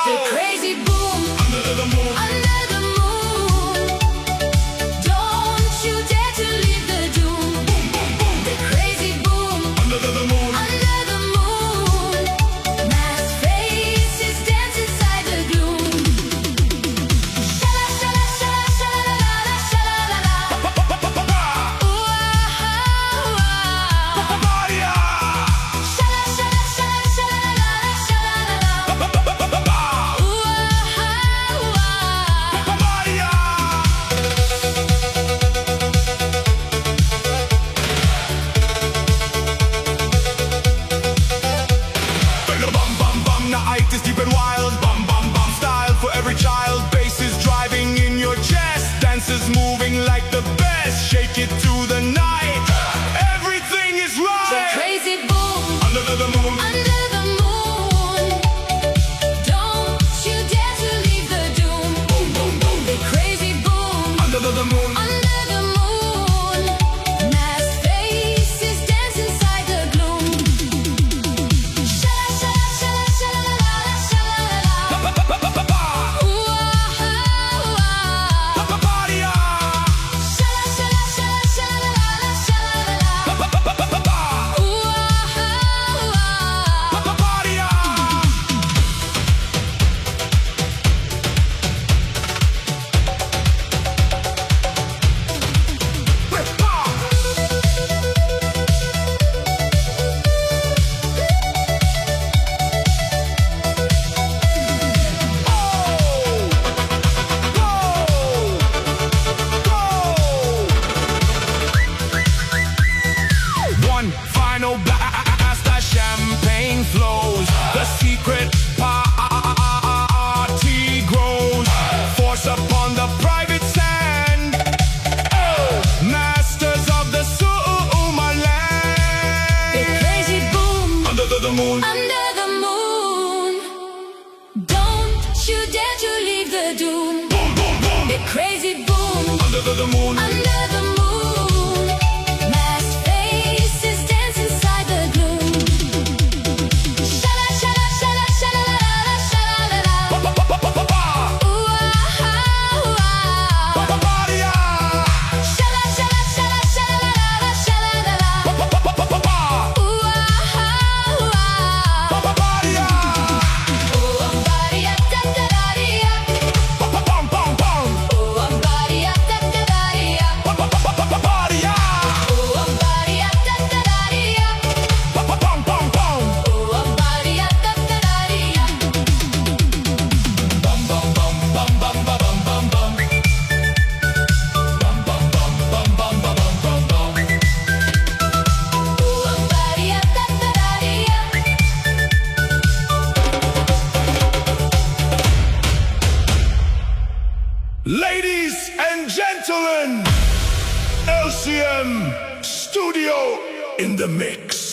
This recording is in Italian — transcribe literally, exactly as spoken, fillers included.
The crazy boom Under the moon. under the moon. Don't you dare to leave the doom. Boom, boom, boom. The crazy boom Under the moon. under the moon. Masked faces dance inside the gloom. Shala shala shala shala la la shala la la. Ooh ah ah. Papaya. Shala shala shala shala la la shala la la. Ooh ah ah. Papaya. Bang, bum, bum, bum. Night is deep and wild. Bum, bum, bum. Style for every child. Bass is driving in your chest. Dancers moving like the best. Shake it to the night. Everything is The right. crazy boom Under the moon. under the moon. Don't you dare to leave the doom. Boom, boom, boom. The crazy boom Under the moon. under the moon. Masked faces dance inside the gloom. Shala shala shala shala la la shala la la. Ooh ah ah. Papaya. Shala shala shala shala la la shala la la. Ooh ah ah. Papaya. One final blast as champagne flows. The secret party grows. Force upon the private sand. Oh, masters of the Sumaland. The crazy boom Under the, the moon. under the moon. Don't you dare to leave the doom. Boom, boom, boom. The crazy boom Under the, the moon. under the moon. Masked faces dance inside the gloom. Shala shala shala shala la la shala la la. Ooh ah ah. Papaya. Shala shala shala shala la la shala la la. Ooh ah ah. Papaya. Ooh ah body up da da da da. Pum, pum, pum. Ooh ah body up da da da da. Papaya. Ooh ah body up da da da da. Pum, pum, pum. Ooh ah body up da da da da. Bum, bum, bum, bum, bum, bum, bum, bum. Bum, bum, bum, bum, bum, bum, bum, bum. Ooh ah body up da da da da. Ladies and gentlemen, L C M Studio in the mix.